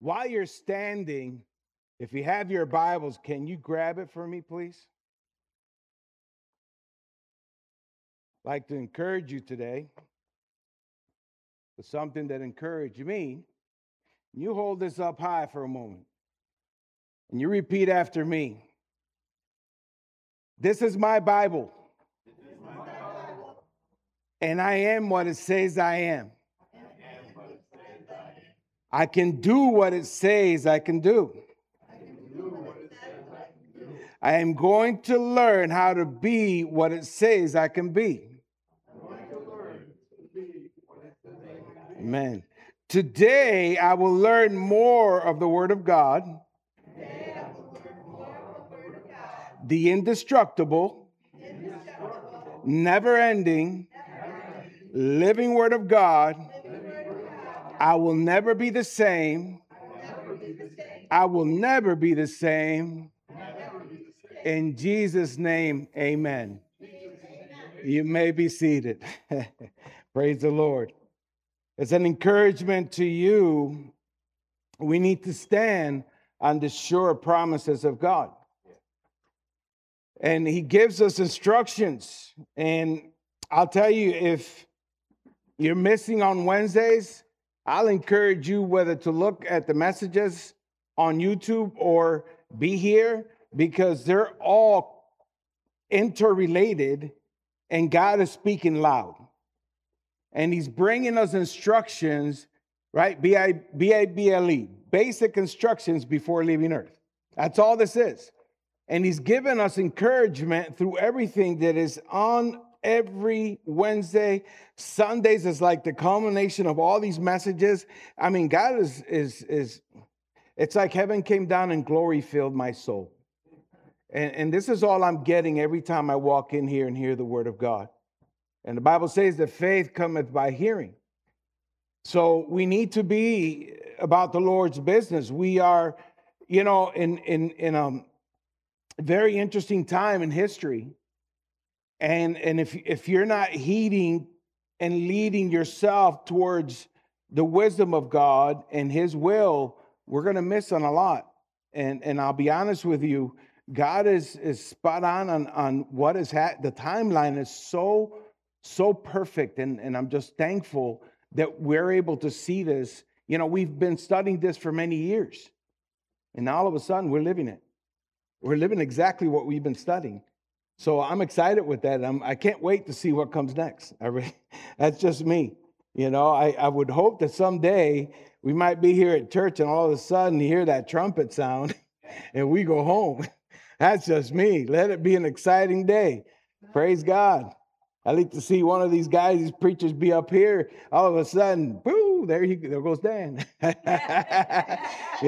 While you're standing, if you have your Bibles, can you grab it for me, please? I'd like to encourage you today with something that encouraged me. You hold this up high for a moment and you repeat after me. This is my Bible. And I am what it says I am. I can do what it says I can do. I am going to learn how to be what it says I can be. Amen. Today, I will learn more of the Word of God, the indestructible, never-ending, living Word of God. I will never be the same. I will never be the same. In Jesus' name, amen. You may be seated. Praise the Lord. As an encouragement to you, we need to stand on the sure promises of God. And He gives us instructions. And I'll tell you, if you're missing on Wednesdays, I'll encourage you whether to look at the messages on YouTube or be here, because they're all interrelated and God is speaking loud. And He's bringing us instructions, right? B-I-B-L-E, basic instructions before leaving earth. That's all this is. And He's given us encouragement through everything that is on every Wednesday. Sundays is like the culmination of all these messages. I mean, God is it's like heaven came down and glory filled my soul. And this is all I'm getting every time I walk in here and hear the Word of God. And the Bible says that faith cometh by hearing. So we need to be about the Lord's business. We are, in a very interesting time in history. And if you're not heeding and leading yourself towards the wisdom of God and His will, we're going to miss on a lot. And I'll be honest with you, God is spot on what is the timeline is so perfect, and I'm just thankful that we're able to see this. We've been studying this for many years, and all of a sudden we're living it. We're living exactly what we've been studying. So I'm excited with that. I can't wait to see what comes next. That's just me. I would hope that someday we might be here at church and all of a sudden you hear that trumpet sound and we go home. That's just me. Let it be an exciting day. Praise God. I like to see one of these guys, these preachers, be up here. All of a sudden, boo, there goes Dan. That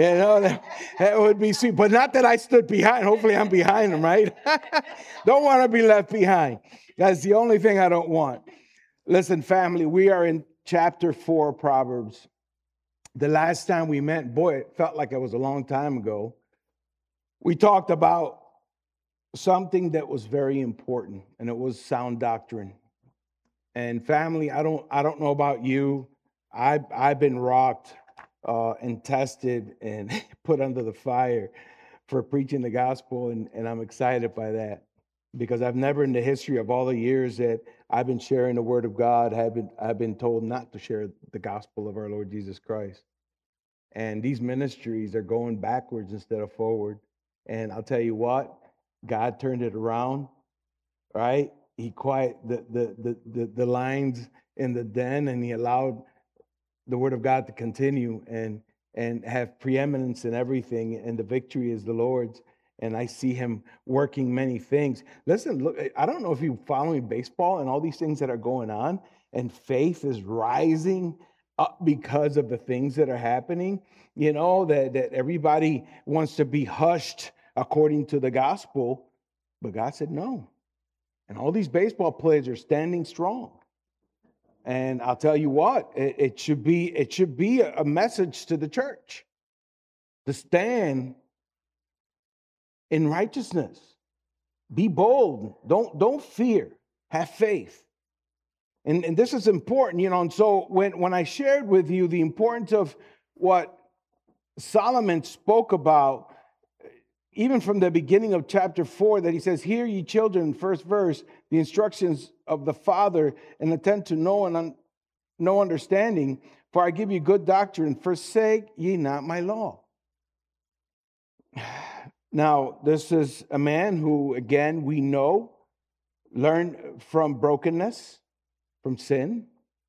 would be sweet. But not that I stood behind. Hopefully I'm behind him, right? Don't want to be left behind. That's the only thing I don't want. Listen, family, we are in chapter 4 of Proverbs. The last time we met, boy, it felt like it was a long time ago. We talked about something that was very important, and it was sound doctrine. And family, I don't know about you. I've been rocked and tested and put under the fire for preaching the gospel, and I'm excited by that, because I've never in the history of all the years that I've been sharing the Word of God, I've been told not to share the gospel of our Lord Jesus Christ. And these ministries are going backwards instead of forward. And I'll tell you what, God turned it around, right? He quieted the lines in the den, and He allowed the Word of God to continue and have preeminence in everything. And the victory is the Lord's. And I see Him working many things. Listen, look, I don't know if you're following baseball and all these things that are going on, and faith is rising up because of the things that are happening. That everybody wants to be hushed according to the gospel, but God said no. And all these baseball players are standing strong. And I'll tell you what, it should be a message to the church to stand in righteousness. Be bold. Don't fear. Have faith. And this is important, And so when I shared with you the importance of what Solomon spoke about, even from the beginning of chapter 4, that he says, "Hear ye children," first verse, "the instructions of the Father, and attend to no understanding, for I give you good doctrine, forsake ye not my law." Now, this is a man who, again, we know, learned from brokenness, from sin,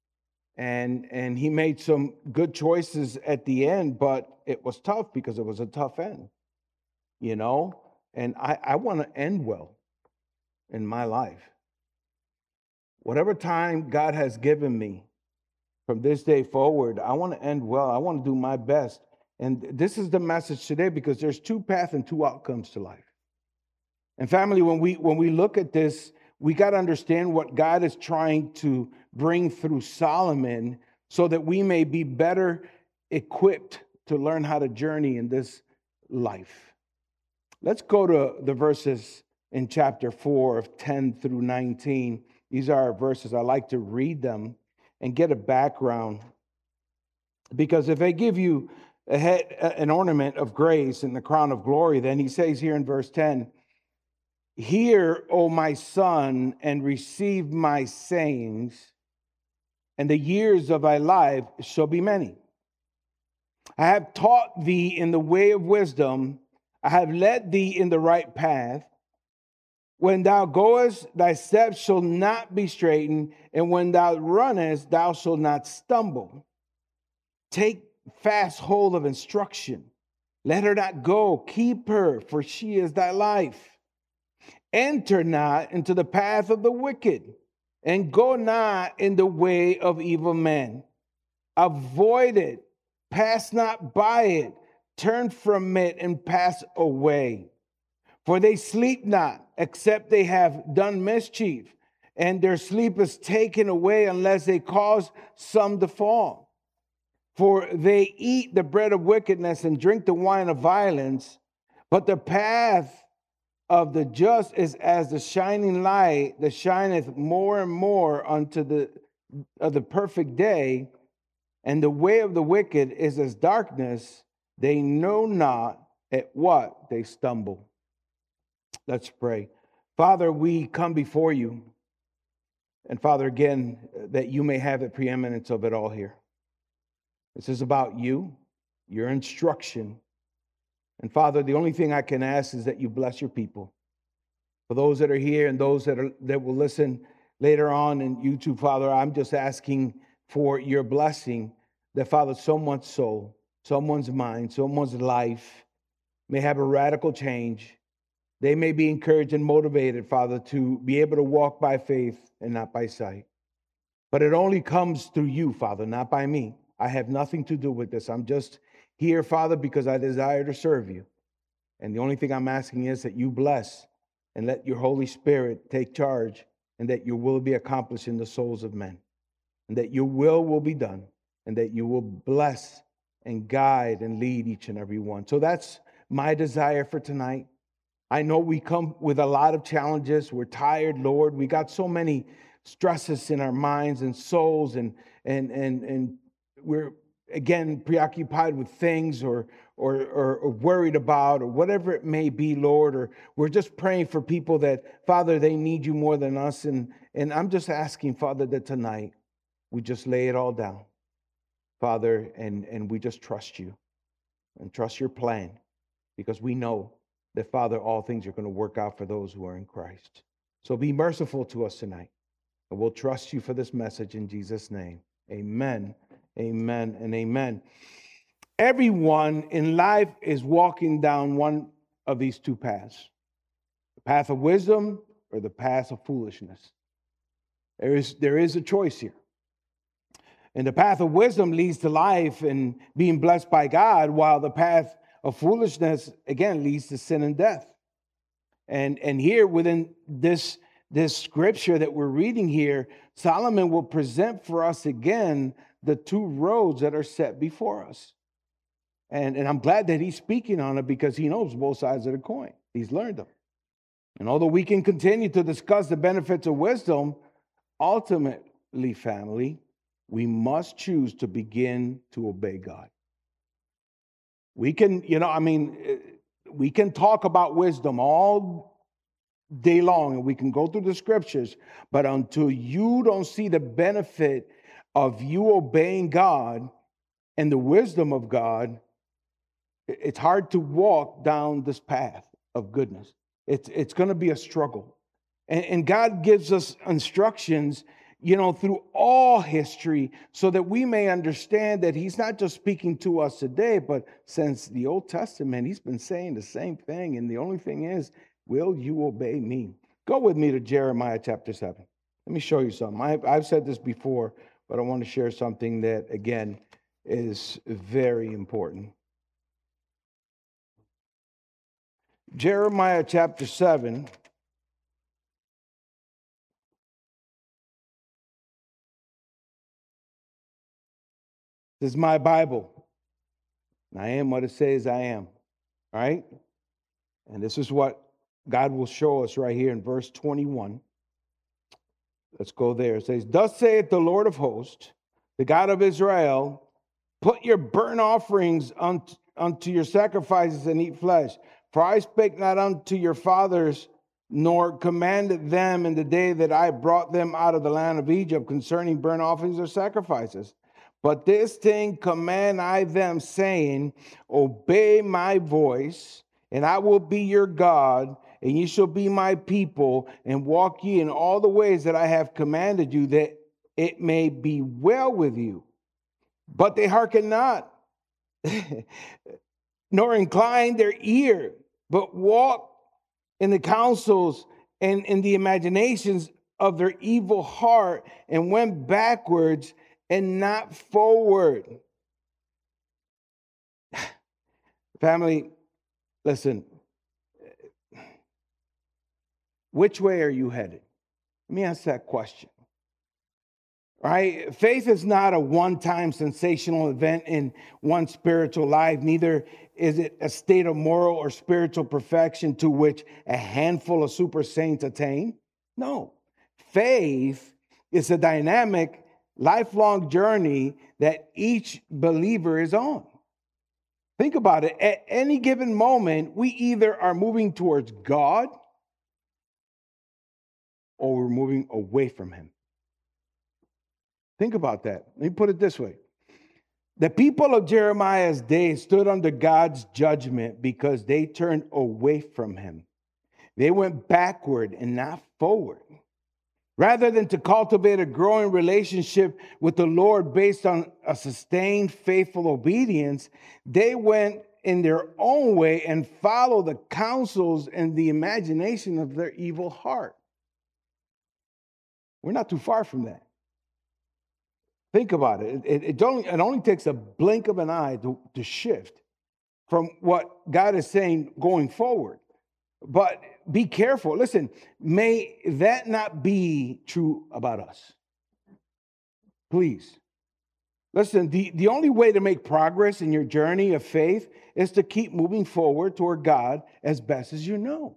and he made some good choices at the end, but it was tough because it was a tough end, you know? And I want to end well in my life. Whatever time God has given me from this day forward, I want to end well. I want to do my best. And this is the message today, because there's two paths and two outcomes to life. And family, when we look at this, we got to understand what God is trying to bring through Solomon, so that we may be better equipped to learn how to journey in this life. Let's go to the verses in chapter 4 of 10 through 19. These are our verses. I like to read them and get a background, because if they give you an ornament of grace and the crown of glory, then he says here in verse 10, "Hear, O my son, and receive my sayings, and the years of thy life shall be many. I have taught thee in the way of wisdom, I have led thee in the right path. When thou goest, thy steps shall not be straitened, and when thou runnest, thou shalt not stumble. Take fast hold of instruction. Let her not go. Keep her, for she is thy life. Enter not into the path of the wicked, and go not in the way of evil men. Avoid it. Pass not by it. Turn from it and pass away. For they sleep not, except they have done mischief, and their sleep is taken away unless they cause some to fall. For they eat the bread of wickedness and drink the wine of violence, but the path of the just is as the shining light that shineth more and more unto the perfect day, and the way of the wicked is as darkness, they know not at what they stumble." Let's pray. Father, we come before you, and Father, again, that you may have the preeminence of it all here. This is about you, your instruction. And Father, the only thing I can ask is that you bless your people. For those that are here and those that will listen later on in YouTube, Father, I'm just asking for your blessing, that, Father, someone's soul, someone's mind, someone's life may have a radical change. They may be encouraged and motivated, Father, to be able to walk by faith and not by sight. But it only comes through you, Father, not by me. I have nothing to do with this. I'm just here, Father, because I desire to serve you. And the only thing I'm asking is that you bless and let your Holy Spirit take charge, and that your will be accomplished in the souls of men, and that your will be done, and that you will bless and guide and lead each and every one. So that's my desire for tonight. I know we come with a lot of challenges. We're tired, Lord. We got so many stresses in our minds and souls, and we're, again, preoccupied with things or worried about, or whatever it may be, Lord, or we're just praying for people that, Father, they need you more than us. And I'm just asking, Father, that tonight we just lay it all down, Father, and we just trust you and trust your plan, because we know that, Father, all things are going to work out for those who are in Christ. So be merciful to us tonight, and we'll trust you for this message in Jesus' name. Amen, amen, and amen. Everyone in life is walking down one of these two paths: the path of wisdom or the path of foolishness. There is a choice here. And the path of wisdom leads to life and being blessed by God, while the path of foolishness, again, leads to sin and death. And here within this scripture that we're reading here, Solomon will present for us again the two roads that are set before us. And I'm glad that he's speaking on it, because he knows both sides of the coin. He's learned them. And although we can continue to discuss the benefits of wisdom, ultimately, family, we must choose to begin to obey God. We can, we can talk about wisdom all day long, and we can go through the scriptures, but until you don't see the benefit of you obeying God and the wisdom of God, it's hard to walk down this path of goodness. It's going to be a struggle. And God gives us instructions, through all history so that we may understand that he's not just speaking to us today, but since the Old Testament, he's been saying the same thing. And the only thing is, will you obey me? Go with me to Jeremiah chapter 7. Let me show you something. I've said this before, but I want to share something that, again, is very important. Jeremiah chapter 7. This is my Bible. I am what it says I am. All right? And this is what God will show us right here in verse 21. Let's go there. It says, "Thus saith the Lord of hosts, the God of Israel, put your burnt offerings unto your sacrifices and eat flesh. For I spake not unto your fathers, nor commanded them in the day that I brought them out of the land of Egypt concerning burnt offerings or sacrifices. But this thing command I them, saying, obey my voice, and I will be your God, and ye shall be my people, and walk ye in all the ways that I have commanded you, that it may be well with you. But they hearken not, nor incline their ear, but walk in the counsels and in the imaginations of their evil heart, and went backwards and not forward." Family, listen. Which way are you headed? Let me ask that question. Right? Faith is not a one-time sensational event in one's spiritual life. Neither is it a state of moral or spiritual perfection to which a handful of super saints attain. No. Faith is a dynamic, lifelong journey that each believer is on. Think about it. At any given moment, we either are moving towards God or we're moving away from him. Think about that. Let me put it this way. The people of Jeremiah's day stood under God's judgment because they turned away from him. They went backward and not forward. Rather than to cultivate a growing relationship with the Lord based on a sustained, faithful obedience, they went in their own way and followed the counsels and the imagination of their evil heart. We're not too far from that. Think about it. It only takes a blink of an eye to shift from what God is saying going forward. But be careful. Listen, may that not be true about us. Please. Listen, the only way to make progress in your journey of faith is to keep moving forward toward God as best as you know.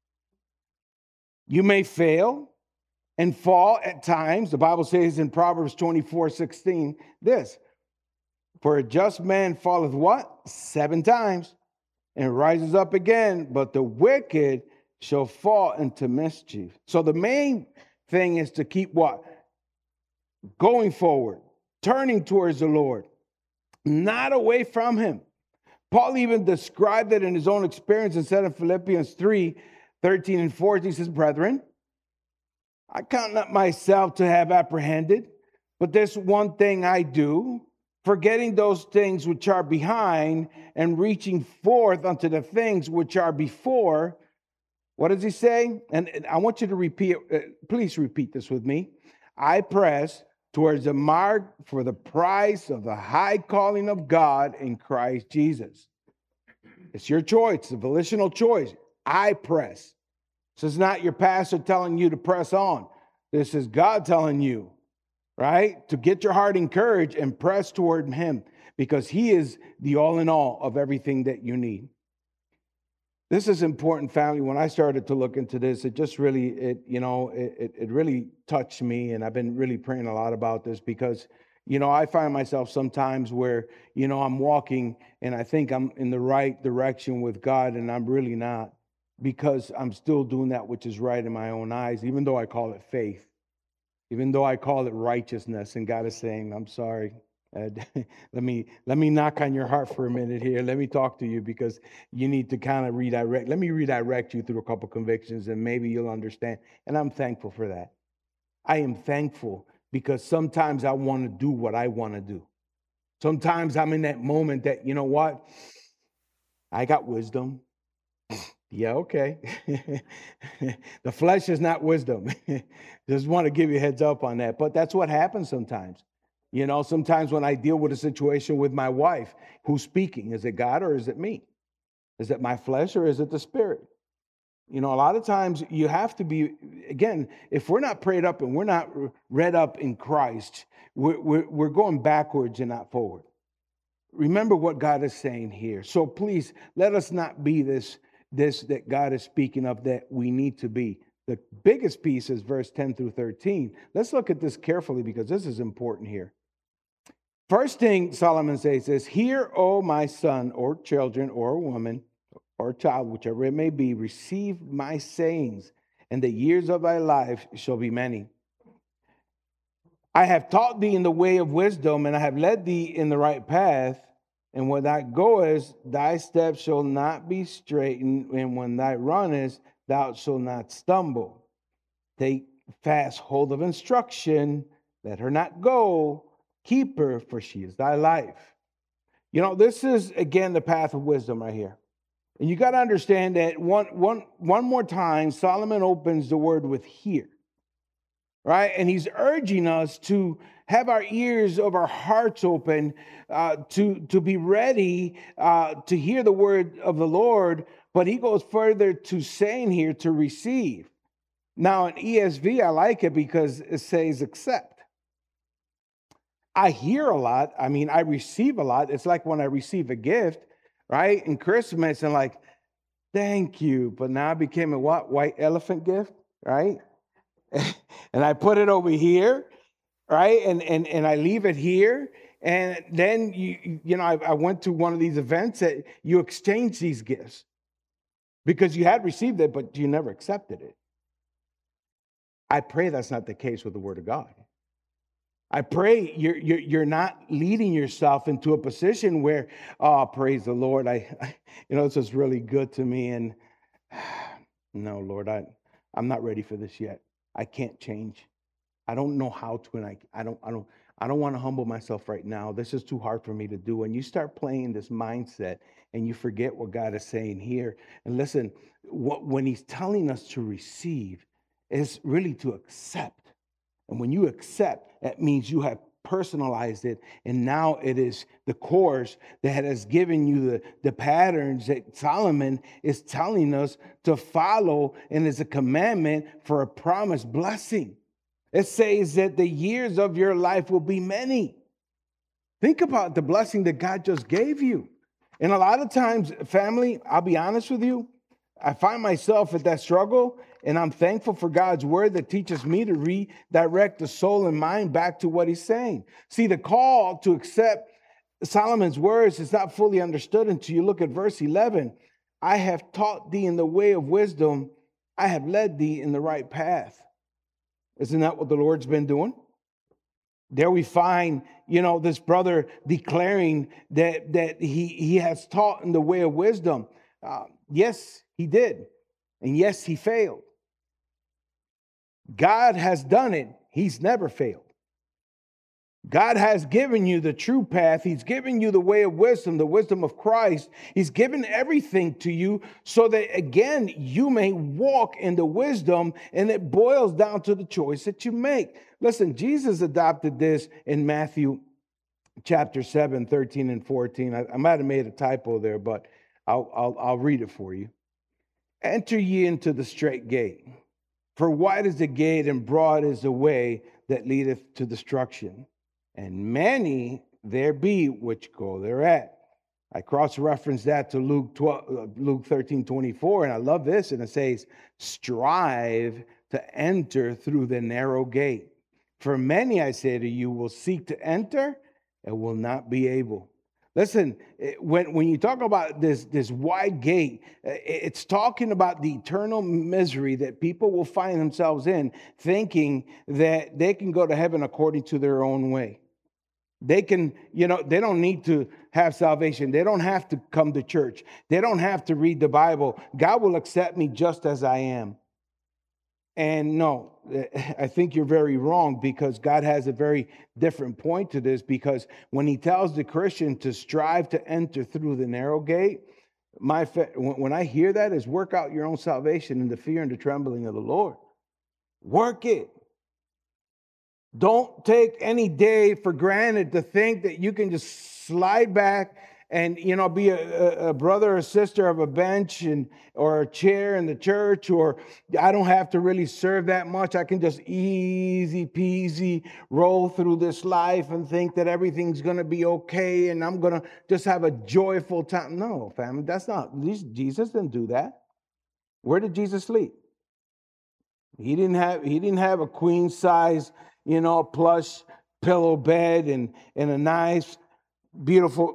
You may fail and fall at times. The Bible says in Proverbs 24:16, this, "For a just man falleth" what? 7 times, "and rises up again, but the wicked shall fall into mischief." So the main thing is to keep what? Going forward, turning towards the Lord, not away from him. Paul even described it in his own experience and said in Philippians 3:13 and 14, he says, "Brethren, I count not myself to have apprehended, but this one thing I do, forgetting those things which are behind and reaching forth unto the things which are before." What does he say? And I want you to repeat, please repeat this with me. "I press towards the mark for the prize of the high calling of God in Christ Jesus." It's your choice, it's a volitional choice. I press. This is not your pastor telling you to press on. This is God telling you, right, to get your heart encouraged and press toward him, because he is the all in all of everything that you need. This is important, family. When I started to look into this, it just really, it really touched me, and I've been really praying a lot about this because, I find myself sometimes where, I'm walking and I think I'm in the right direction with God, and I'm really not, because I'm still doing that which is right in my own eyes, even though I call it faith, even though I call it righteousness. And God is saying, I'm sorry. Let me knock on your heart for a minute here. Let me talk to you, because you need to kind of redirect. Let me redirect you through a couple convictions, and maybe you'll understand. And I'm thankful for that. I am thankful, because sometimes I want to do what I want to do. Sometimes I'm in that moment that, you know what? I got wisdom. Yeah, okay. The flesh is not wisdom. Just want to give you a heads up on that. But that's what happens sometimes. Sometimes when I deal with a situation with my wife, who's speaking? Is it God or is it me? Is it my flesh or is it the Spirit? A lot of times you have to be, again, if we're not prayed up and we're not read up in Christ, we're going backwards and not forward. Remember what God is saying here. So please, let us not be this that God is speaking of that we need to be. The biggest piece is verse 10 through 13. Let's look at this carefully, because this is important here. First thing Solomon says is, "Hear, O my son, or children, or woman, or child, whichever it may be, receive my sayings, and the years of thy life shall be many. I have taught thee in the way of wisdom, and I have led thee in the right path. And when thou goest, thy steps shall not be straitened, and when thou runnest, thou shalt not stumble. Take fast hold of instruction, let her not go. Keep her, for she is thy life." This is, again, the path of wisdom right here. And you got to understand that one more time, Solomon opens the word with "hear," right? And he's urging us to have our ears of our hearts open, to be ready to hear the word of the Lord. But he goes further to saying here to receive. Now, in ESV, I like it because it says accept. I hear a lot. I mean, I receive a lot. It's like when I receive a gift, right? In Christmas, and like, thank you. But now it became a what? White elephant gift, right? And I put it over here, right? And I leave it here. And then, I went to one of these events that you exchange these gifts because you had received it, but you never accepted it. I pray that's not the case with the Word of God. I pray you're not leading yourself into a position where, oh, praise the Lord, this is really good to me, and no, Lord, I'm not ready for this yet. I can't change. I don't know how to, and I don't want to humble myself right now. This is too hard for me to do. And you start playing this mindset, and you forget what God is saying here. And listen, when He's telling us to receive, is really to accept. And when you accept, that means you have personalized it. And now it is the course that has given you the patterns that Solomon is telling us to follow, and is a commandment for a promised blessing. It says that the years of your life will be many. Think about the blessing that God just gave you. And a lot of times, family, I'll be honest with you, I find myself at that struggle, and I'm thankful for God's word that teaches me to redirect the soul and mind back to what He's saying. See, the call to accept Solomon's words is not fully understood until you look at verse 11. I have taught thee in the way of wisdom. I have led thee in the right path. Isn't that what the Lord's been doing? There we find, this brother declaring that he has taught in the way of wisdom. Yes, he did. And yes, he failed. God has done it. He's never failed. God has given you the true path. He's given you the way of wisdom, the wisdom of Christ. He's given everything to you so that, again, you may walk in the wisdom, and it boils down to the choice that you make. Listen, Jesus adopted this in Matthew chapter 7, 13 and 14. I might have made a typo there, but I'll read it for you. Enter ye into the straight gate. For wide is the gate and broad is the way that leadeth to destruction, and many there be which go thereat. I cross-reference that to Luke 13:24, and I love this, and it says, strive to enter through the narrow gate. For many, I say to you, will seek to enter and will not be able. Listen, when you talk about this wide gate, it's talking about the eternal misery that people will find themselves in, thinking that they can go to heaven according to their own way. They can, they don't need to have salvation. They don't have to come to church. They don't have to read the Bible. God will accept me just as I am. And no, I think you're very wrong, because God has a very different point to this. Because when he tells the Christian to strive to enter through the narrow gate, when I hear that, is work out your own salvation in the fear and the trembling of the Lord. Work it. Don't take any day for granted to think that you can just slide back and, be a brother or sister of a bench or a chair in the church, or I don't have to really serve that much. I can just easy peasy roll through this life and think that everything's going to be okay and I'm going to just have a joyful time. No, family, that's not, Jesus didn't do that. Where did Jesus sleep? He didn't have a queen size, plush pillow bed and a nice, beautiful,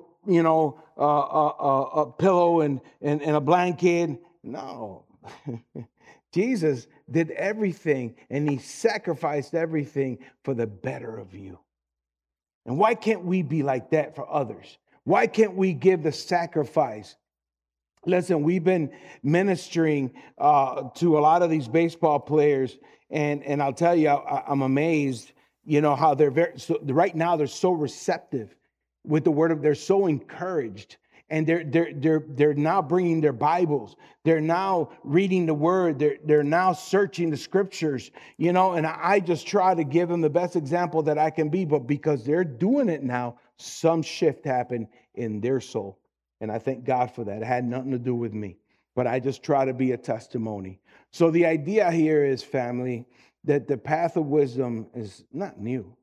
a pillow and a blanket. No. Jesus did everything, and he sacrificed everything for the better of you. And why can't we be like that for others? Why can't we give the sacrifice? Listen, we've been ministering to a lot of these baseball players, and I'll tell you, I'm amazed, how they're right now they're so receptive with the word of. They're so encouraged, and they're now bringing their Bibles. They're now reading the word. They're now searching the scriptures, and I just try to give them the best example that I can be. But because they're doing it now, some shift happened in their soul. And I thank God for that. It had nothing to do with me, but I just try to be a testimony. So the idea here is, family, that the path of wisdom is not new,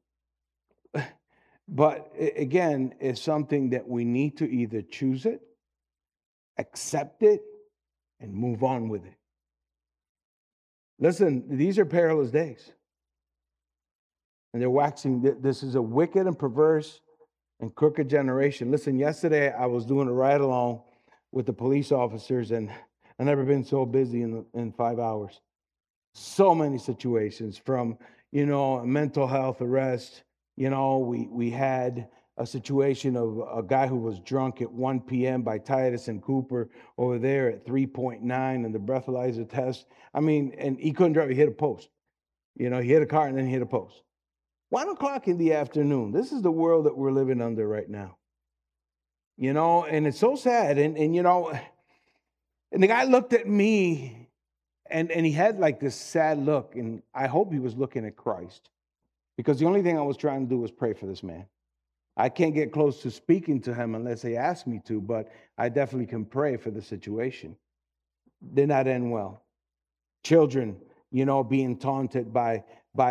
but again, is something that we need to either choose it, accept it, and move on with it. Listen, these are perilous days, and they're waxing. This is a wicked and perverse and crooked generation. Listen, yesterday I was doing a ride along with the police officers, and I've never been so busy in 5 hours. So many situations, from a mental health arrest. We had a situation of a guy who was drunk at 1 p.m. by Titus and Cooper over there at 3.9 and the breathalyzer test. And he couldn't drive. He hit a post. He hit a car and then he hit a post. 1 o'clock in the afternoon. This is the world that we're living under right now. And it's so sad. And the guy looked at me and he had like this sad look. And I hope he was looking at Christ, because the only thing I was trying to do was pray for this man. I can't get close to speaking to him unless they ask me to, but I definitely can pray for the situation. Did not end well. Children, being taunted by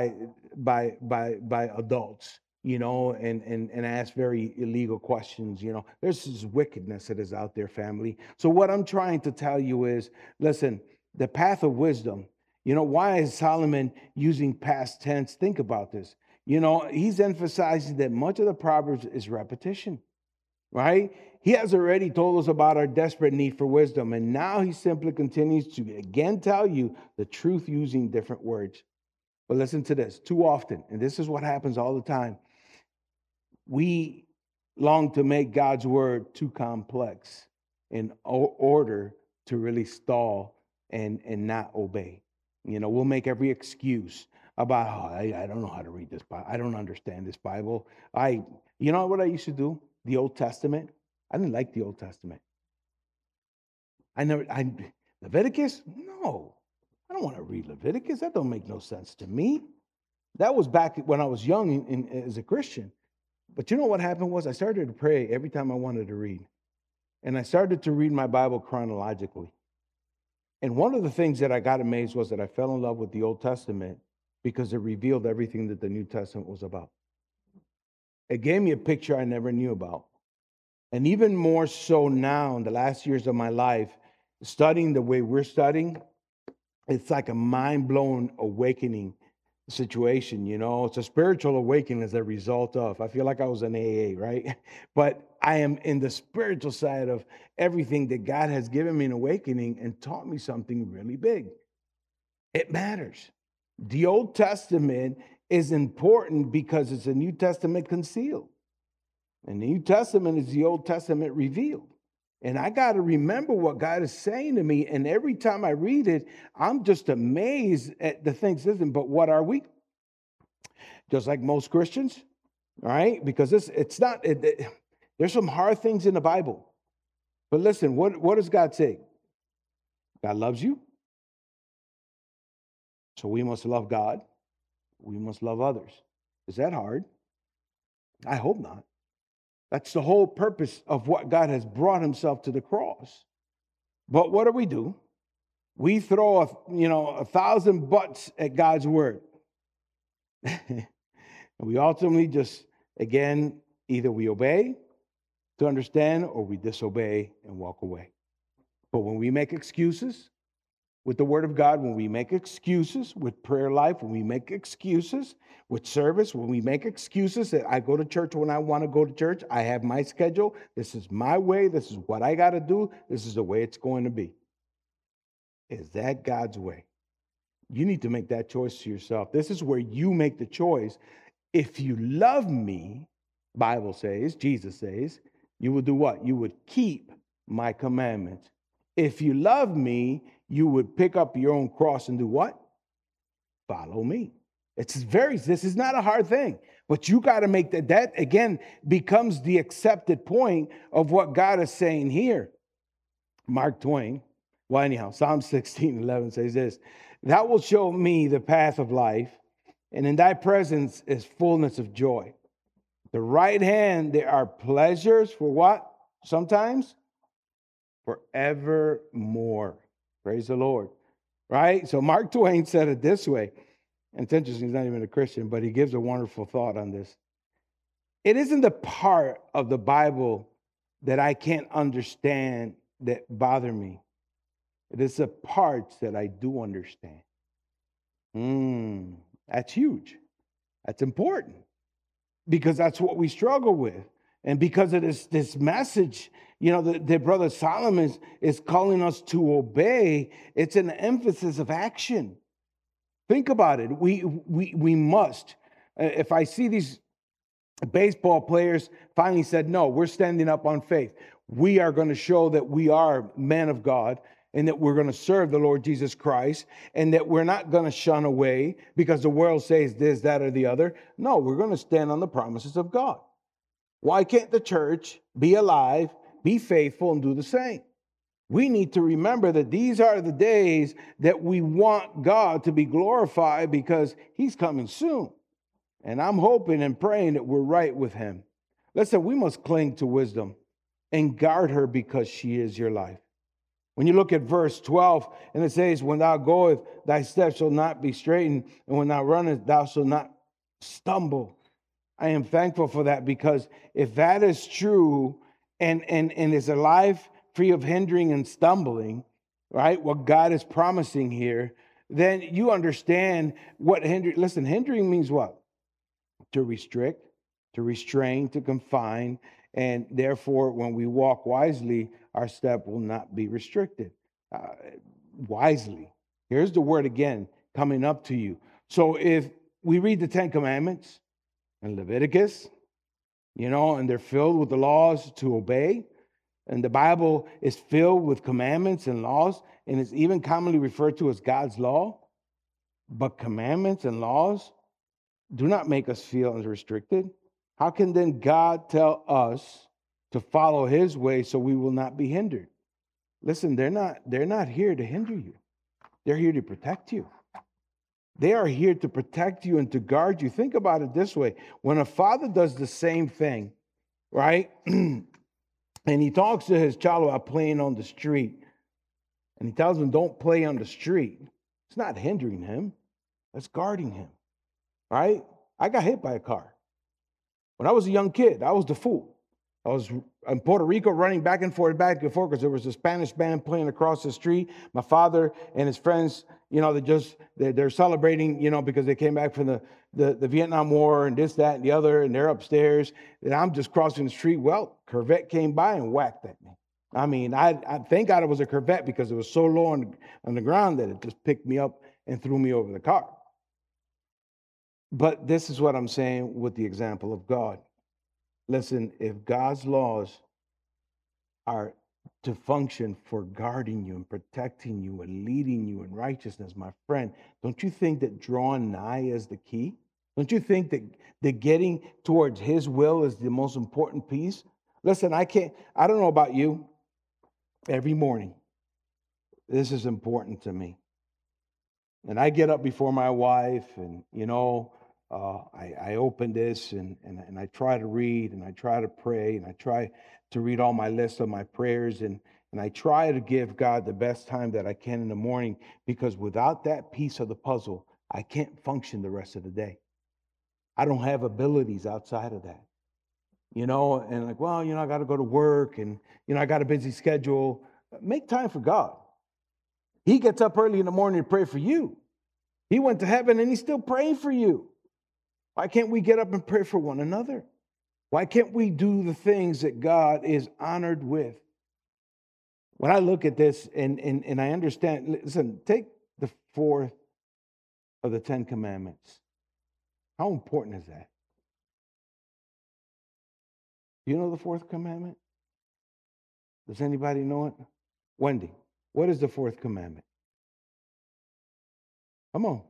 adults, and ask very illegal questions. There's this wickedness that is out there, family. So what I'm trying to tell you is, listen, the path of wisdom. Why is Solomon using past tense? Think about this. He's emphasizing that much of the Proverbs is repetition, right? He has already told us about our desperate need for wisdom, and now he simply continues to again tell you the truth using different words. But listen to this. Too often, and this is what happens all the time, we long to make God's word too complex in order to really stall and not obey. We'll make every excuse about, I don't know how to read this Bible. I don't understand this Bible. You know what I used to do? The Old Testament. I didn't like the Old Testament. Leviticus? No, I don't want to read Leviticus. That don't make no sense to me. That was back when I was young as a Christian. But you know what happened was I started to pray every time I wanted to read. And I started to read my Bible chronologically. And one of the things that I got amazed was that I fell in love with the Old Testament because it revealed everything that the New Testament was about. It gave me a picture I never knew about. And even more so now, in the last years of my life, studying the way we're studying, it's like a mind-blowing awakening situation, you know. It's a spiritual awakening as a result of. I feel like I was in AA, right? But I am in the spiritual side of everything that God has given me an awakening and taught me something really big. It matters. The Old Testament is important because it's a New Testament concealed. And the New Testament is the Old Testament revealed. And I got to remember what God is saying to me. And every time I read it, I'm just amazed at the things. Listen, but what are we? Just like most Christians, all right? Because there's some hard things in the Bible. But listen, what does God say? God loves you. So we must love God. We must love others. Is that hard? I hope not. That's the whole purpose of what God has brought himself to the cross. But what do? We throw 1,000 butts at God's word. And we ultimately just, again, either we obey to understand or we disobey and walk away. But when we make excuses with the word of God, when we make excuses with prayer life, when we make excuses with service, when we make excuses that I go to church when I want to go to church, I have my schedule, this is my way, this is what I got to do, this is the way it's going to be. Is that God's way? You need to make that choice to yourself. This is where you make the choice. If you love me, Bible says, Jesus says, you will do what? You would keep my commandments. If you love me, you would pick up your own cross and do what? Follow me. This is not a hard thing, but you got to make that again becomes the accepted point of what God is saying here. Mark Twain. Well, anyhow, Psalm 16:11 says this: "Thou wilt show me the path of life, and in thy presence is fullness of joy. The right hand, there are pleasures for what? Sometimes forevermore." Praise the Lord. Right? So Mark Twain said it this way. And it's interesting, he's not even a Christian, but he gives a wonderful thought on this. It isn't the part of the Bible that I can't understand that bother me. It is the parts that I do understand. That's huge. That's important. Because that's what we struggle with. And because of this message, that Brother Solomon is calling us to obey, it's an emphasis of action. Think about it. We must. If I see these baseball players finally said, no, we're standing up on faith. We are going to show that we are men of God and that we're going to serve the Lord Jesus Christ and that we're not going to shun away because the world says this, that, or the other. No, we're going to stand on the promises of God. Why can't the church be alive, be faithful, and do the same? We need to remember that these are the days that we want God to be glorified because he's coming soon. And I'm hoping and praying that we're right with him. Listen, we must cling to wisdom and guard her because she is your life. When you look at verse 12, and it says, "When thou goest, thy steps shall not be straitened, and when thou runnest, thou shalt not stumble." I am thankful for that because if that is true and is a life free of hindering and stumbling, right, what God is promising here, then you understand what hindering. Listen, hindering means what? To restrict, to restrain, to confine, and therefore when we walk wisely, our step will not be restricted. Wisely. Here's the word again coming up to you. So if we read the 10 Commandments, in Leviticus, and they're filled with the laws to obey. And the Bible is filled with commandments and laws, and it's even commonly referred to as God's law. But commandments and laws do not make us feel restricted. How can then God tell us to follow his way so we will not be hindered? Listen, they're not here to hinder you. They're here to protect you. They are here to protect you and to guard you. Think about it this way. When a father does the same thing, right? And he talks to his child about playing on the street. And he tells him, don't play on the street. It's not hindering him. It's guarding him, right? I got hit by a car. When I was a young kid, I was the fool. I was in Puerto Rico running back and forth because there was a Spanish band playing across the street. My father and his friends, they're celebrating, because they came back from the Vietnam War and this, that, and the other, and they're upstairs, and I'm just crossing the street. Well, Corvette came by and whacked at me. I mean, I thank God it was a Corvette, because it was so low on the ground that it just picked me up and threw me over the car. But this is what I'm saying with the example of God. Listen, if God's laws are to function for guarding you and protecting you and leading you in righteousness, my friend, don't you think that drawing nigh is the key? Don't you think that getting towards his will is the most important piece? Listen, I don't know about you. Every morning, this is important to me. And I get up before my wife, and I open this and I try to read, and I try to pray, and I try to read all my list of my prayers, and I try to give God the best time that I can in the morning, because without that piece of the puzzle, I can't function the rest of the day. I don't have abilities outside of that. And I got to go to work, and I got a busy schedule. Make time for God. He gets up early in the morning to pray for you. He went to heaven and he's still praying for you. Why can't we get up and pray for one another? Why can't we do the things that God is honored with? When I look at this and I understand, listen, take the fourth of the 10 commandments. How important is that? Do you know the fourth commandment? Does anybody know it? Wendy, what is the fourth commandment? Come on.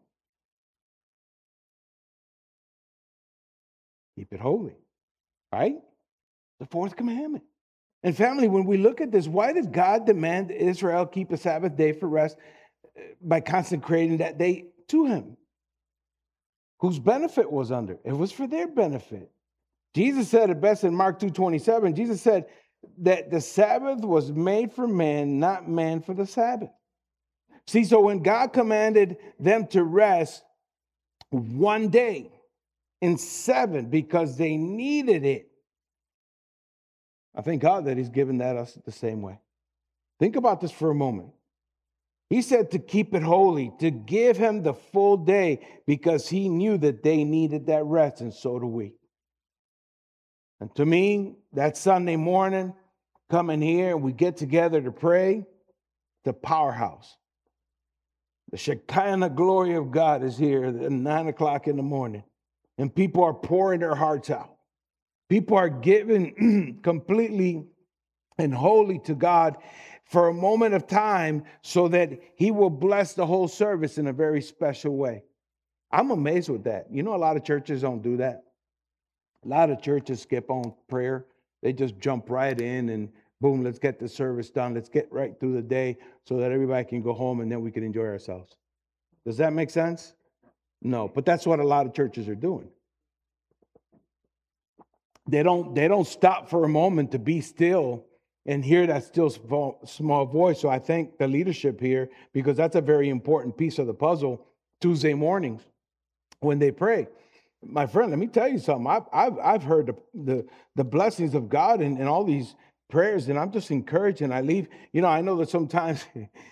Keep it holy, right? The fourth commandment. And family, when we look at this, why did God demand Israel keep a Sabbath day for rest by consecrating that day to him? Whose benefit was under? It was for their benefit. Jesus said it best in Mark 2:27. Jesus said that the Sabbath was made for man, not man for the Sabbath. See, so when God commanded them to rest one day in 7 because they needed it, I thank God that he's given that us the same way. Think about this for a moment. He said to keep it holy, to give him the full day, because he knew that they needed that rest, and so do we. And to me, that Sunday morning, coming here and we get together to pray, the powerhouse. The Shekinah glory of God is here at 9 o'clock in the morning. And people are pouring their hearts out. People are giving completely and wholly to God for a moment of time, so that he will bless the whole service in a very special way. I'm amazed with that. A lot of churches don't do that. A lot of churches skip on prayer. They just jump right in and boom, let's get the service done. Let's get right through the day so that everybody can go home and then we can enjoy ourselves. Does that make sense? No, but that's what a lot of churches are doing. They don't stop for a moment to be still and hear that still small voice. So I thank the leadership here, because that's a very important piece of the puzzle. Tuesday mornings when they pray, my friend, let me tell you something. I've heard the blessings of God in all these prayers, and I'm just encouraged. And I leave. I know that sometimes,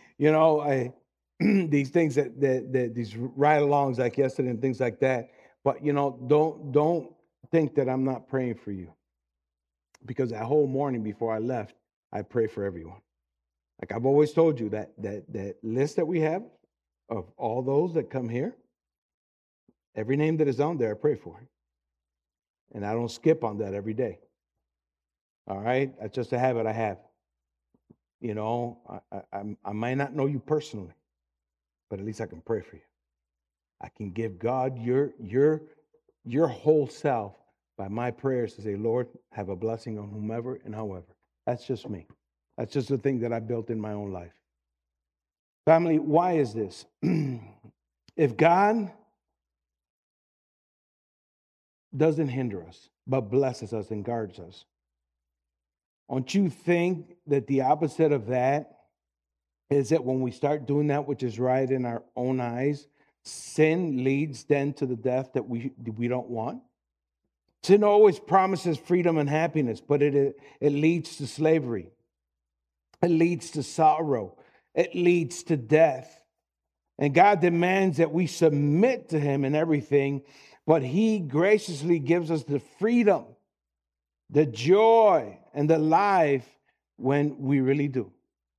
these things that these ride-alongs like yesterday and things like that. But don't think that I'm not praying for you, because that whole morning before I left, I pray for everyone. Like I've always told you, that list that we have of all those that come here, every name that is on there, I pray for. And I don't skip on that every day. All right? That's just a habit I have. I might not know you personally, but at least I can pray for you. I can give God your whole self by my prayers to say, Lord, have a blessing on whomever and however. That's just me. That's just the thing that I built in my own life. Family, why is this? If God doesn't hinder us, but blesses us and guards us, don't you think that the opposite of that is that when we start doing that which is right in our own eyes, sin leads then to the death that we don't want? Sin always promises freedom and happiness, but it leads to slavery. It leads to sorrow. It leads to death. And God demands that we submit to him in everything, but he graciously gives us the freedom, the joy, and the life when we really do.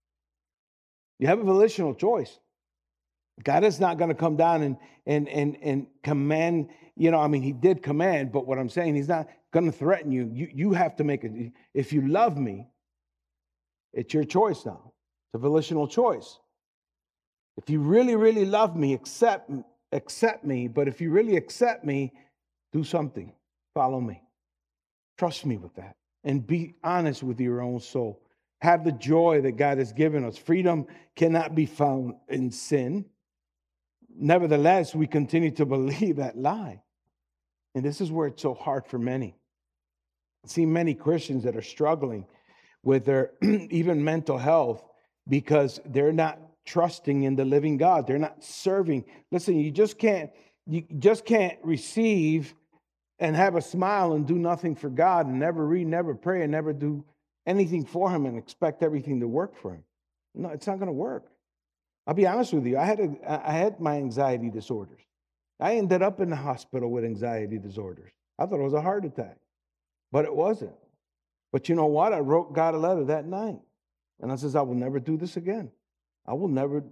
You have a volitional choice. God is not going to come down and command, he did command, but what I'm saying, he's not going to threaten you. You have to make it. If you love me, it's your choice now. It's a volitional choice. If you really, really love me, accept me. But if you really accept me, do something. Follow me. Trust me with that. And be honest with your own soul. Have the joy that God has given us. Freedom cannot be found in sin. Nevertheless, we continue to believe that lie. And this is where it's so hard for many. I see many Christians that are struggling with their even mental health because they're not trusting in the living God. They're not serving. Listen, you just can't receive and have a smile and do nothing for God and never read, never pray, and never do anything for him and expect everything to work for him. No, it's not going to work. I'll be honest with you. I had my anxiety disorders. I ended up in the hospital with anxiety disorders. I thought it was a heart attack, but it wasn't. But you know what? I wrote God a letter that night. And I says, I will never do this again. I will never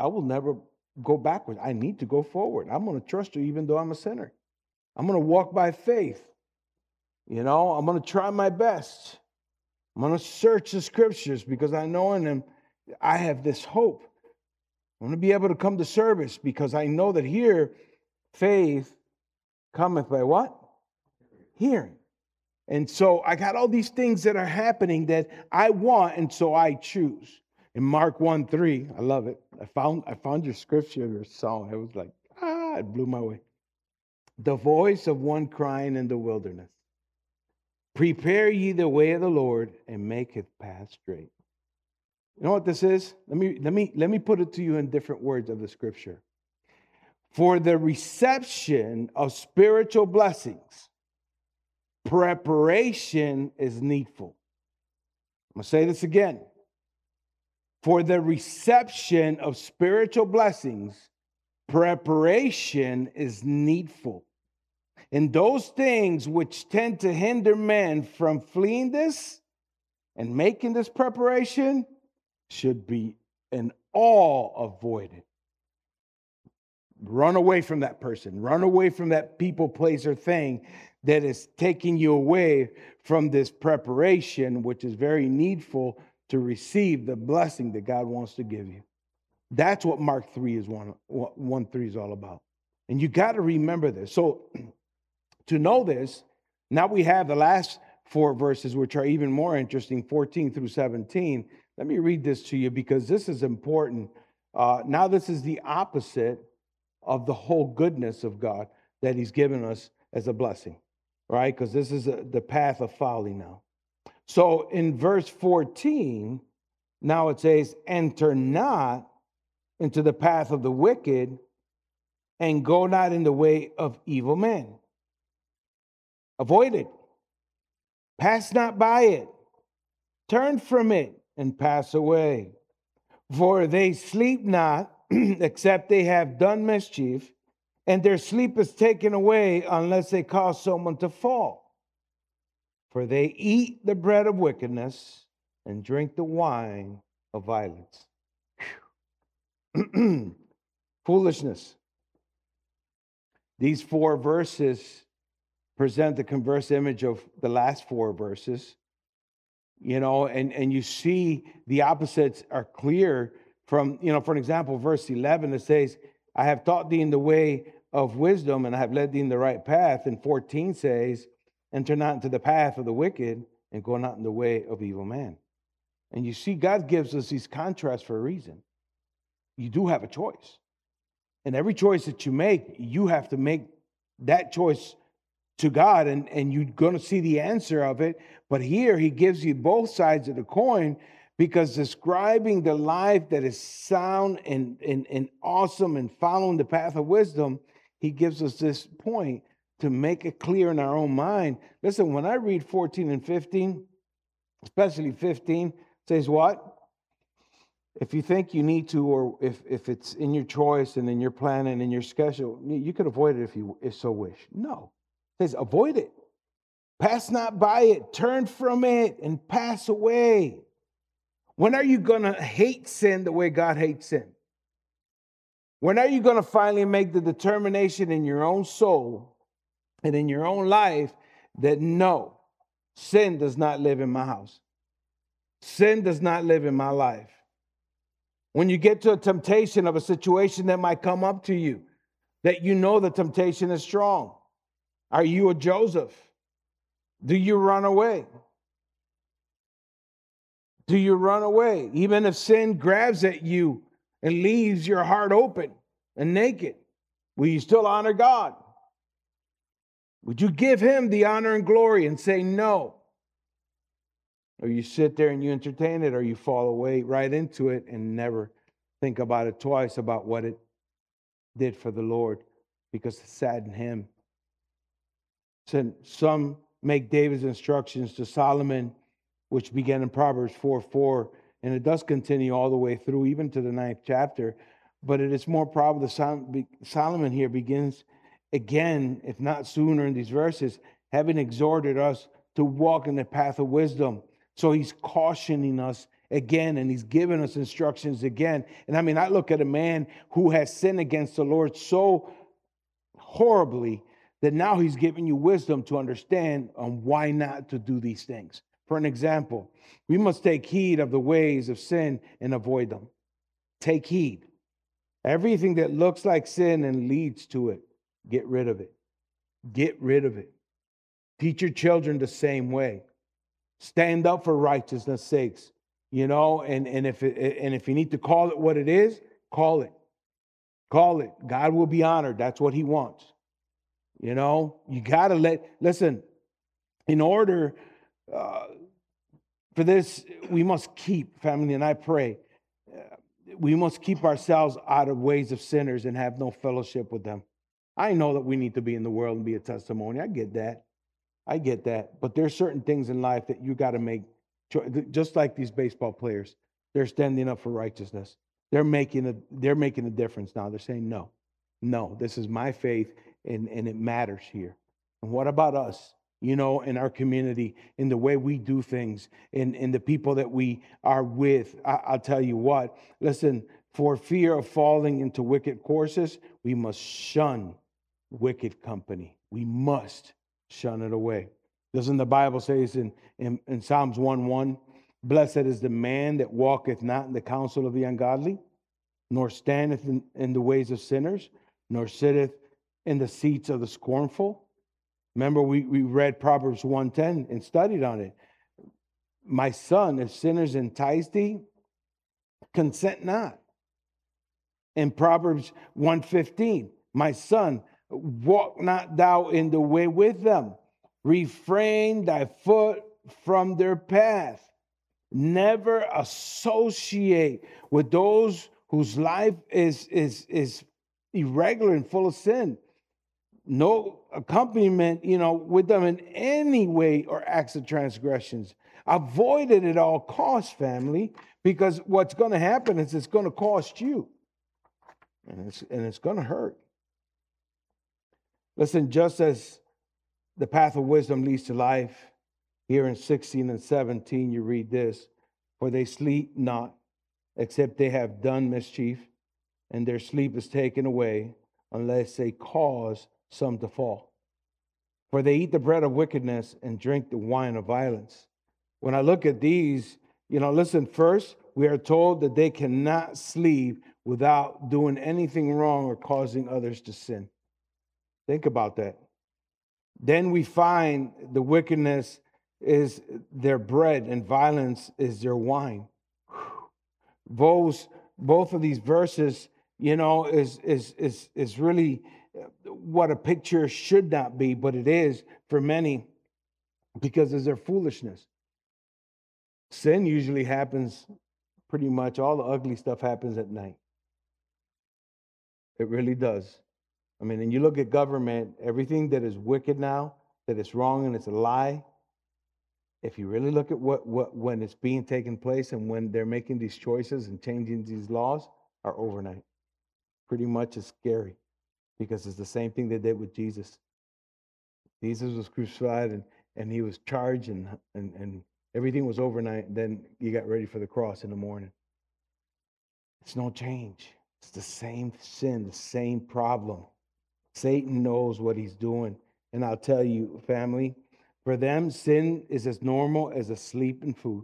go backwards. I need to go forward. I'm going to trust you even though I'm a sinner. I'm going to walk by faith. I'm going to try my best. I'm going to search the scriptures because I know in them I have this hope. I'm going to be able to come to service because I know that here faith cometh by what? Hearing. And so I got all these things that are happening that I want, and so I choose. In Mark 1:3, I love it. I found your scripture, your song. It was like, it blew my way. The voice of one crying in the wilderness, prepare ye the way of the Lord and make his path straight. You know what this is? Let me put it to you in different words of the scripture. For the reception of spiritual blessings, preparation is needful. I'm going to say this again. For the reception of spiritual blessings, preparation is needful. And those things which tend to hinder men from fleeing this and making this preparation should be in all avoided. Run away from that person. Run away from that people, place, or thing that is taking you away from this preparation, which is very needful to receive the blessing that God wants to give you. That's what Mark 1:3 is all about. And you got to remember this. So to know this, now we have the last 4 verses, which are even more interesting, 14 through 17. Let me read this to you because this is important. Now this is the opposite of the whole goodness of God that he's given us as a blessing, right? Because this is the path of folly now. So in verse 14, now it says, enter not into the path of the wicked and go not in the way of evil men. Avoid it. Pass not by it. Turn from it and pass away. For they sleep not, except they have done mischief, and their sleep is taken away unless they cause someone to fall. For they eat the bread of wickedness and drink the wine of violence. Foolishness. These 4 verses present the converse image of the last 4 verses. And you see the opposites are clear from, for an example, verse 11, it says, I have taught thee in the way of wisdom and I have led thee in the right path. And 14 says, enter not into the path of the wicked and go not in the way of evil man. And you see, God gives us these contrasts for a reason. You do have a choice. And every choice that you make, you have to make that choice to God, and you're going to see the answer of it. But here he gives you both sides of the coin, because describing the life that is sound and awesome and following the path of wisdom, he gives us this point to make it clear in our own mind. Listen, when I read 14 and 15, especially 15, says what? If you think you need to, or if it's in your choice and in your plan and in your schedule, you could avoid it if so wish. No. It says avoid it. Pass not by it. Turn from it and pass away. When are you going to hate sin the way God hates sin? When are you going to finally make the determination in your own soul and in your own life that no, sin does not live in my house? Sin does not live in my life. When you get to a temptation of a situation that might come up to you, that you know the temptation is strong, are you a Joseph? Do you run away? Do you run away? Even if sin grabs at you and leaves your heart open and naked, will you still honor God? Would you give him the honor and glory and say no? Or you sit there and you entertain it, or you fall away right into it and never think about it twice about what it did for the Lord, because it saddened him. So some make David's instructions to Solomon, which began in Proverbs 4:4, and it does continue all the way through, even to the 9th chapter. But it is more probable that Solomon here begins again, if not sooner, in these verses, having exhorted us to walk in the path of wisdom. So he's cautioning us again, and he's giving us instructions again. And I mean, I look at a man who has sinned against the Lord so horribly that now he's giving you wisdom to understand on why not to do these things. For an example, we must take heed of the ways of sin and avoid them. Take heed. Everything that looks like sin and leads to it, get rid of it. Get rid of it. Teach your children the same way. Stand up for righteousness' sakes, and if you need to call it what it is, call it. Call it. God will be honored. That's what he wants. You got to listen, in order for this, we must keep, family, and I pray, we must keep ourselves out of ways of sinners and have no fellowship with them. I know that we need to be in the world and be a testimony. I get that. But there's certain things in life that you got to make, just like these baseball players. They're standing up for righteousness. They're making a difference now. They're saying, no, this is my faith, and it matters here. And what about us? In our community, in the way we do things, in the people that we are with. I'll tell you what, listen, for fear of falling into wicked courses, we must shun wicked company. We must shun it away. Doesn't the Bible say in Psalms 1:1, blessed is the man that walketh not in the counsel of the ungodly, nor standeth in the ways of sinners, nor sitteth in the seats of the scornful. Remember, we read Proverbs 1:10 and studied on it. My son, if sinners entice thee, consent not. In Proverbs 1:15, my son, walk not thou in the way with them. Refrain thy foot from their path. Never associate with those whose life is irregular and full of sin. No accompaniment, with them in any way or acts of transgressions. Avoid it at all costs, family, because what's going to happen is it's going to cost you, and it's going to hurt. Listen, just as the path of wisdom leads to life, here in 16 and 17, you read this, for they sleep not, except they have done mischief, and their sleep is taken away, unless they cause some to fall. For they eat the bread of wickedness and drink the wine of violence. When I look at these, listen, first, we are told that they cannot sleep without doing anything wrong or causing others to sin. Think about that. Then we find the wickedness is their bread and violence is their wine. Both of these verses, is really what a picture should not be, but it is for many because of their foolishness. Sin usually happens, pretty much all the ugly stuff happens at night. It really does. I mean, and you look at government, everything that is wicked now, that is wrong and it's a lie, if you really look at what when it's being taken place and when they're making these choices and changing these laws, are overnight. Pretty much it's scary because it's the same thing they did with Jesus. Jesus was crucified and he was charged and everything was overnight. And then you got ready for the cross in the morning. It's no change. It's the same sin, the same problem. Satan knows what he's doing. And I'll tell you, family, for them, sin is as normal as asleep and food.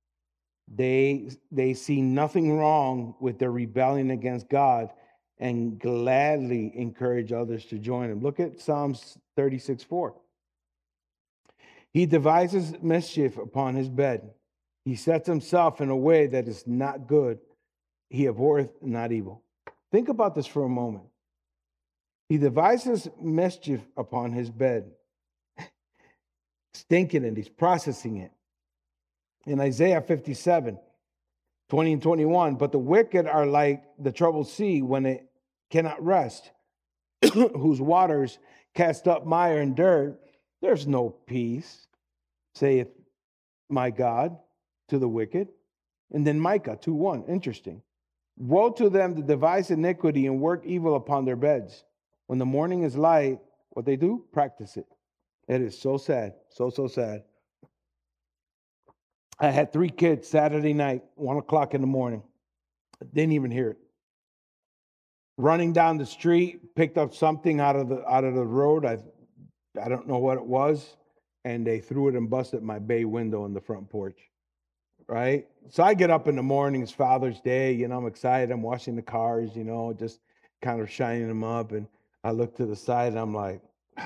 They see nothing wrong with their rebellion against God and gladly encourage others to join him. Look at Psalms 36:4. He devises mischief upon his bed. He sets himself in a way that is not good. He abhorreth not evil. Think about this for a moment. He devises mischief upon his bed, stinking it, he's processing it. In Isaiah 57:20 and 21, but the wicked are like the troubled sea when it cannot rest, whose waters cast up mire and dirt. There's no peace, saith my God, to the wicked. And then Micah 2:1, interesting. Woe to them that devise iniquity and work evil upon their beds. When the morning is light, what they do? Practice it. It is so sad, so sad. I had 3 kids Saturday night, 1:00 in the morning. Didn't even hear it. Running down the street, picked up something out of the road. I don't know what it was, and they threw it and busted my bay window in the front porch. Right? So I get up in the morning, it's Father's Day, I'm excited. I'm washing the cars, just kind of shining them up. And I look to the side and I'm like,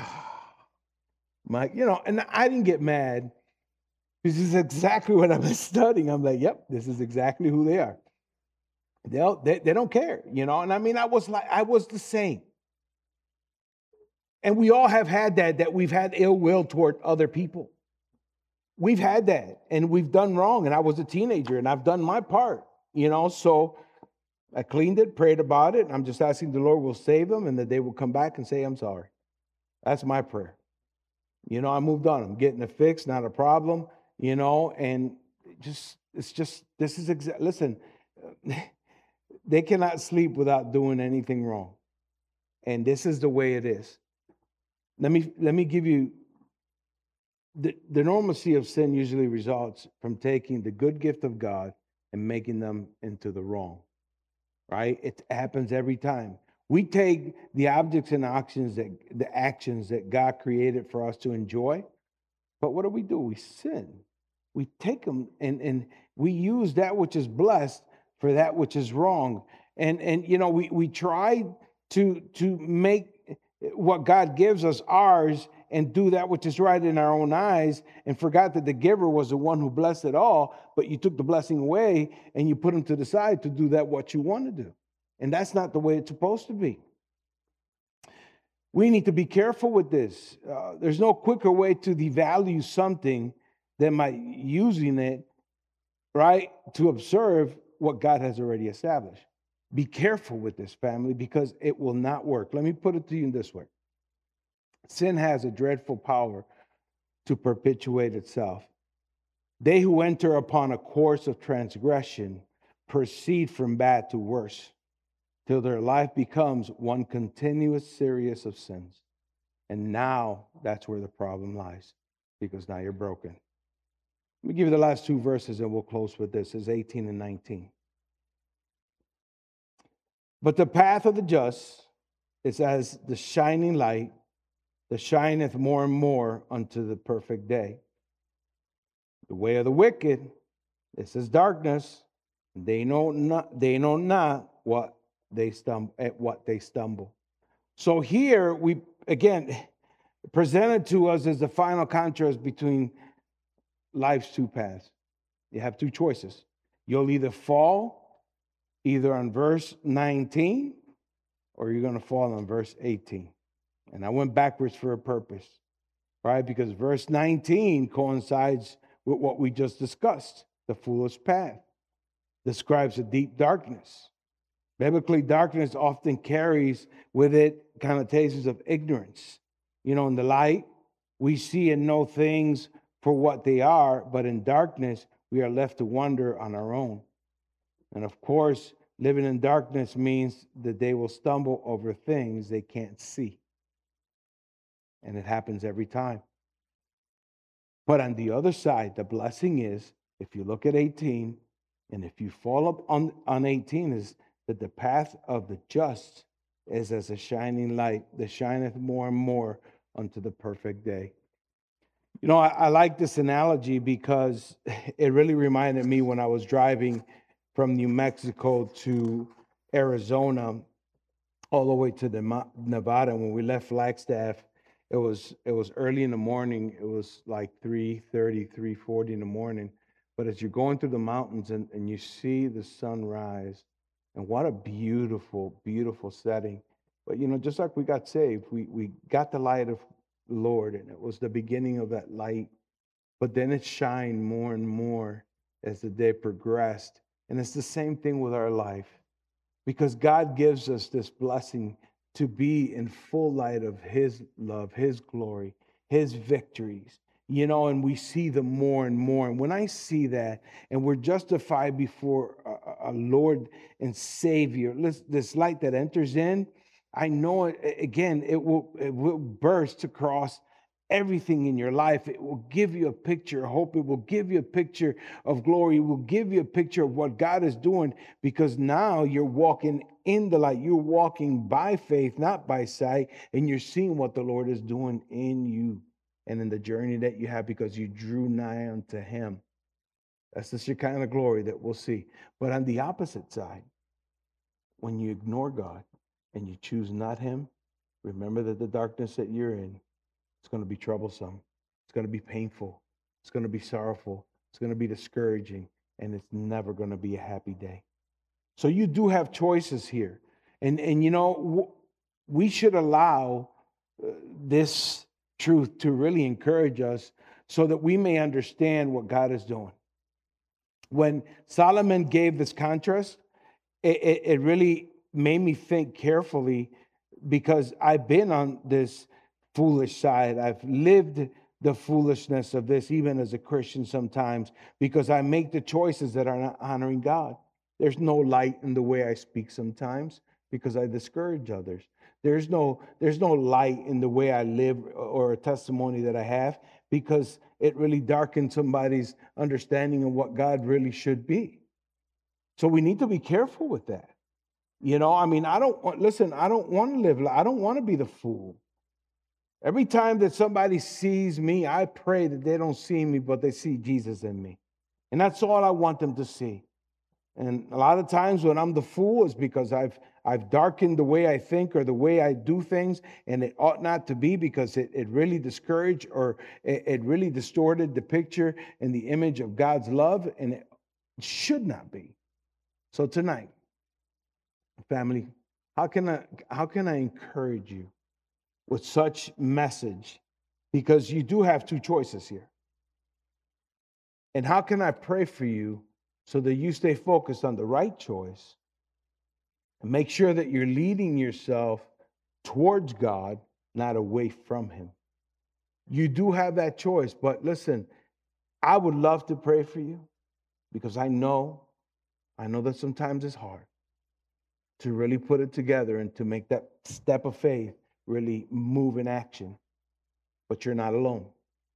and I didn't get mad. This is exactly what I've been studying. I'm like, yep, this is exactly who they are. They don't care, and I mean, I was the same. And we all have had that we've had ill will toward other people. We've had that, and we've done wrong. And I was a teenager, and I've done my part, so I cleaned it, prayed about it. And I'm just asking the Lord will save them and that they will come back and say, I'm sorry. That's my prayer. I moved on. I'm getting it fixed, not a problem, and listen, they cannot sleep without doing anything wrong. And this is the way it is. Let me give you the normalcy of sin usually results from taking the good gift of God and making them into the wrong. Right? It happens every time. We take the objects and actions that God created for us to enjoy, but what do? We sin. We take them and we use that which is blessed for that which is wrong. And we try to make what God gives us ours and do that which is right in our own eyes, and forgot that the giver was the one who blessed it all, but you took the blessing away and you put him to the side to do that what you want to do. And that's not the way it's supposed to be. We need to be careful with this. There's no quicker way to devalue something than by using it, right, to observe what God has already established. Be careful with this, family, because it will not work. Let me put it to you in this way. Sin has a dreadful power to perpetuate itself. They who enter upon a course of transgression proceed from bad to worse, till their life becomes one continuous series of sins. And now that's where the problem lies, because now you're broken. Let me give you the last 2 verses and we'll close with this. It's 18 and 19. But the path of the just is as the shining light that shineth more and more unto the perfect day. The way of the wicked is as darkness. They know not what they stumble. So here we again presented to us as the final contrast between life's 2 paths. You have 2 choices. You'll either fall either on verse 19 or you're going to fall on verse 18. And I went backwards for a purpose, right? Because verse 19 coincides with what we just discussed. The foolish path describes a deep darkness. Biblically, darkness often carries with it connotations of ignorance. In the light, we see and know things for what they are, but in darkness, we are left to wonder on our own. And of course, living in darkness means that they will stumble over things they can't see. And it happens every time. But on the other side, the blessing is, if you look at 18, and if you fall up on 18, is that the path of the just is as a shining light that shineth more and more unto the perfect day. You know, I like this analogy because it really reminded me when I was driving from New Mexico to Arizona, all the way to Nevada. When we left Flagstaff, it was early in the morning. It was like 3:30, 3:40 in the morning. But as you're going through the mountains and you see the sun rise, and what a beautiful, beautiful setting. But you know, just like we got saved, we got the light of the Lord, and it was the beginning of that light. But then it shined more and more as the day progressed. And it's the same thing with our life. Because God gives us this blessing to be in full light of His love, His glory, His victories, you know, and we see them more and more. And when I see that, and we're justified before a Lord and Savior, this light that enters in, I know it, again, it will burst across everything in your life. It will give you a picture of hope. It will give you a picture of glory. It will give you a picture of what God is doing, because now you're walking in the light. You're walking by faith, not by sight, and you're seeing what the Lord is doing in you and in the journey that you have because you drew nigh unto Him. That's the Shekinah glory that we'll see. But on the opposite side, when you ignore God and you choose not Him, remember that the darkness that you're in, it's going to be troublesome. It's going to be painful. It's going to be sorrowful. It's going to be discouraging. And it's never going to be a happy day. So you do have choices here. And you know, we should allow this truth to really encourage us so that we may understand what God is doing. When Solomon gave this contrast, it really made me think carefully, because I've been on this foolish side. I've lived the foolishness of this, even as a Christian sometimes, because I make the choices that are not honoring God. There's no light in the way I speak sometimes because I discourage others. There's no light in the way I live or a testimony that I have because it really darkens somebody's understanding of what God really should be. So we need to be careful with that. You know, I mean, I don't want to live, I don't want to be the fool. Every time that somebody sees me, I pray that they don't see me, but they see Jesus in me. And that's all I want them to see. And a lot of times when I'm the fool is because I've darkened the way I think or the way I do things, and it ought not to be, because it really discouraged or it really distorted the picture and the image of God's love, and it should not be. So tonight, family, how can I encourage you with such message? Because you do have two choices here. And how can I pray for you so that you stay focused on the right choice and make sure that you're leading yourself towards God, not away from Him? You do have that choice, but listen, I would love to pray for you, because I know that sometimes it's hard to really put it together and to make that step of faith really move in action. But you're not alone.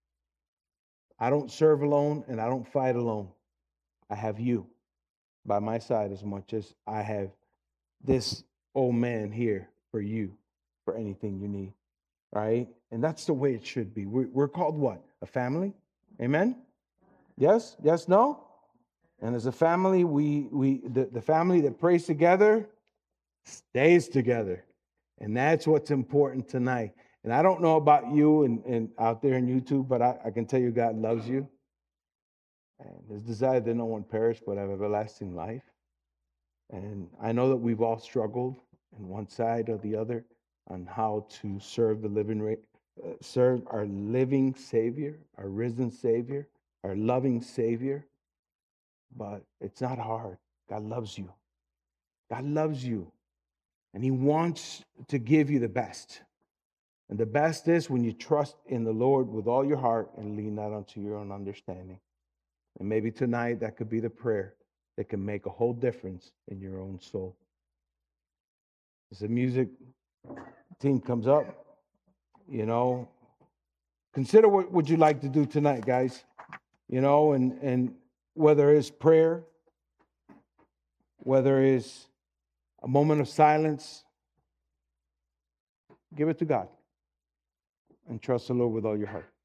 I don't serve alone and I don't fight alone. I have you by my side as much as I have this old man here for you, for anything you need, right? And that's the way it should be. We're called what? A family? Amen? Yes? Yes, no? And as a family, the family that prays together stays together. And that's what's important tonight. And I don't know about you and out there in YouTube, but I can tell you God loves you. And His desire that no one perish but have everlasting life. And I know that we've all struggled on one side or the other on how to serve serve our living Savior, our risen Savior, our loving Savior. But it's not hard. God loves you. God loves you. And He wants to give you the best. And the best is when you trust in the Lord with all your heart and lean not unto your own understanding. And maybe tonight that could be the prayer that can make a whole difference in your own soul. As the music team comes up, consider what would you like to do tonight, guys. And whether it's prayer, whether it's a moment of silence, give it to God and trust the Lord with all your heart.